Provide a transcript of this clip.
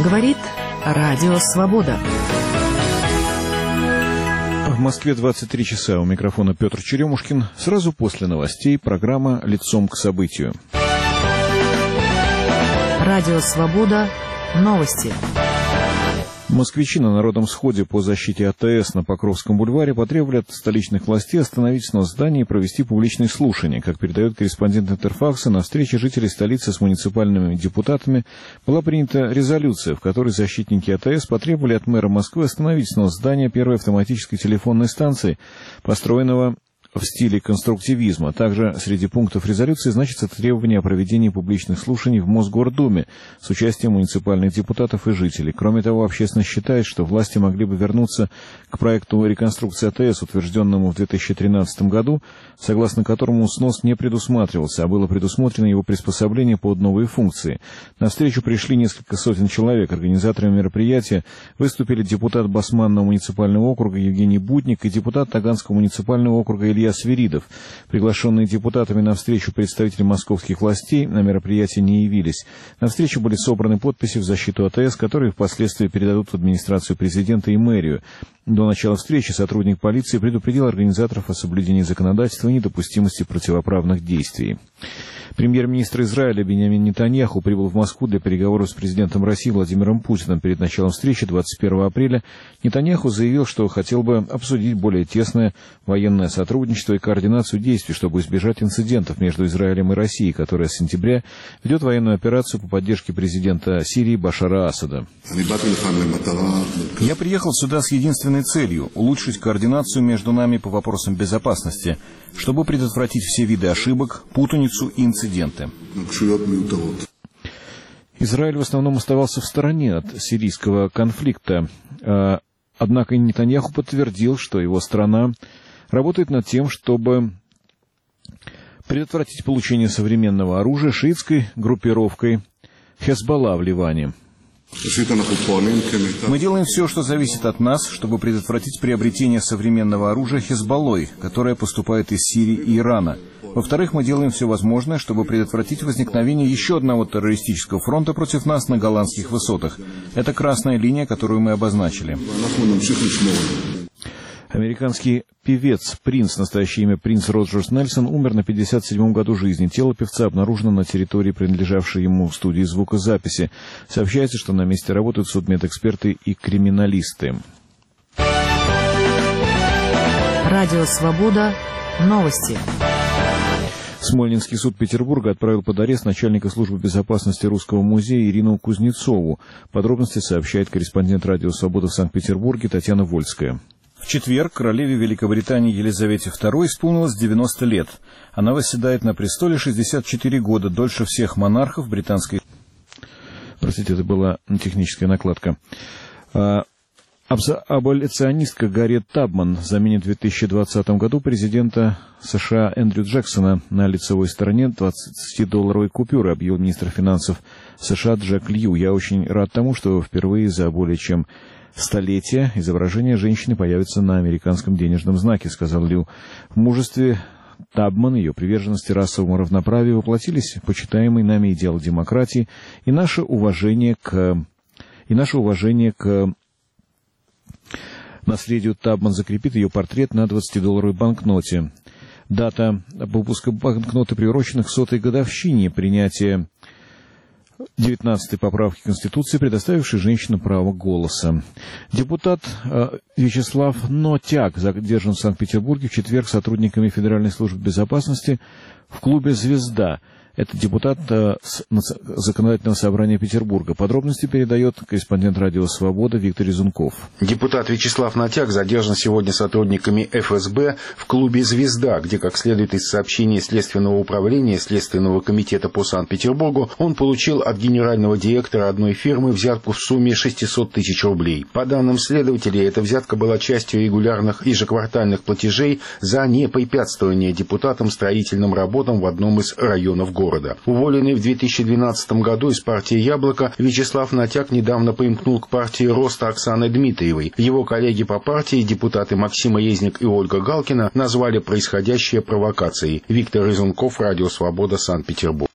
Говорит Радио Свобода. В Москве 23 часа. У микрофона Петр Черемушкин. Сразу после новостей программа «Лицом к событию». Радио Свобода. Новости. Москвичи на Народном сходе по защите АТС на Покровском бульваре потребовали от столичных властей остановить снос здания и провести публичные слушания. Как передает корреспондент Интерфакса, на встрече жителей столицы с муниципальными депутатами была принята резолюция, в которой защитники АТС потребовали от мэра Москвы остановить снос здания первой автоматической телефонной станции, построенного в стиле конструктивизма. Также среди пунктов резолюции значится требование о проведении публичных слушаний в Мосгордуме с участием муниципальных депутатов и жителей. Кроме того, общественность считает, что власти могли бы вернуться к проекту реконструкции АТС, утвержденному в 2013 году, согласно которому снос не предусматривался, а было предусмотрено его приспособление под новые функции. На встречу пришли несколько сотен человек. Организаторами мероприятия выступили депутат Басманного муниципального округа Евгений Будник и депутат Таганского муниципального округа Илья Свиридов. Приглашенные депутатами на встречу представители московских властей на мероприятие не явились. На встречу были собраны подписи в защиту АТС, которые впоследствии передадут в администрацию президента и мэрию. До начала встречи сотрудник полиции предупредил организаторов о соблюдении законодательства и недопустимости противоправных действий. Премьер-министр Израиля Биньямин Нетаньяху прибыл в Москву для переговоров с президентом России Владимиром Путиным. Перед началом встречи 21 апреля Нетаньяху заявил, что хотел бы обсудить более тесное военное сотрудничество и координацию действий, чтобы избежать инцидентов между Израилем и Россией, которая с сентября ведет военную операцию по поддержке президента Сирии Башара Асада. Я приехал сюда с единственной целью – улучшить координацию между нами по вопросам безопасности, чтобы предотвратить все виды ошибок, путаницу и инциденты. Израиль в основном оставался в стороне от сирийского конфликта. Однако Нетаньяху подтвердил, что его страна работает над тем, чтобы предотвратить получение современного оружия шиитской группировкой Хезболла в Ливане. Мы делаем все, что зависит от нас, чтобы предотвратить приобретение современного оружия Хезболлой, которое поступает из Сирии и Ирана. Во-вторых, мы делаем все возможное, чтобы предотвратить возникновение еще одного террористического фронта против нас на голландских высотах. Это красная линия, которую мы обозначили. Американский певец Принц, настоящее имя Принц Роджерс Нельсон, умер на 57-м году жизни. Тело певца обнаружено на территории, принадлежавшей ему студии звукозаписи. Сообщается, что на месте работают судмедэксперты и криминалисты. Радио Свобода. Новости. Смольнинский суд Петербурга отправил под арест начальника службы безопасности Русского музея Ирину Кузнецову. Подробности сообщает корреспондент Радио Свобода в Санкт-Петербурге Татьяна Вольская. В четверг королеве Великобритании Елизавете II исполнилось 90 лет. Она восседает на престоле 64 года, дольше всех монархов британской... Простите, это была техническая накладка. Аболиционистка Гарриет Табман заменит в 2020 году президента США Эндрю Джексона. На лицевой стороне $20 купюры, объявил министр финансов США Джек Лью. Я очень рад тому, что впервые за более чем столетие изображение женщины появится на американском денежном знаке, сказал Лью. В мужестве Табман, ее приверженности расовому равноправию воплотились почитаемый нами идеал демократии и наше уважение к наследию Табман закрепит ее портрет на $20 банкноте. Дата выпуска банкноты приурочена к 100-й годовщине принятия 19-й поправки Конституции, предоставившей женщинам право голоса. Депутат Вячеслав Нотяк задержан в Санкт-Петербурге в четверг сотрудниками Федеральной службы безопасности в клубе «Звезда». Это депутат Законодательного собрания Петербурга. Подробности передает корреспондент Радио Свобода Виктор Резунков. Депутат Вячеслав Нотяк задержан сегодня сотрудниками ФСБ в клубе «Звезда», где, как следует из сообщения Следственного управления Следственного комитета по Санкт-Петербургу, он получил от генерального директора одной фирмы взятку в сумме 600 тысяч рублей. По данным следователей, эта взятка была частью регулярных ежеквартальных платежей за непрепятствование депутатам строительным работам в одном из районов города. Уволенный в 2012 году из партии «Яблоко», Вячеслав Нотяк недавно примкнул к партии «Роста» Оксаны Дмитриевой. Его коллеги по партии, депутаты Максим Резник и Ольга Галкина, назвали происходящее провокацией. Виктор Резунков, Радио Свобода, Санкт-Петербург.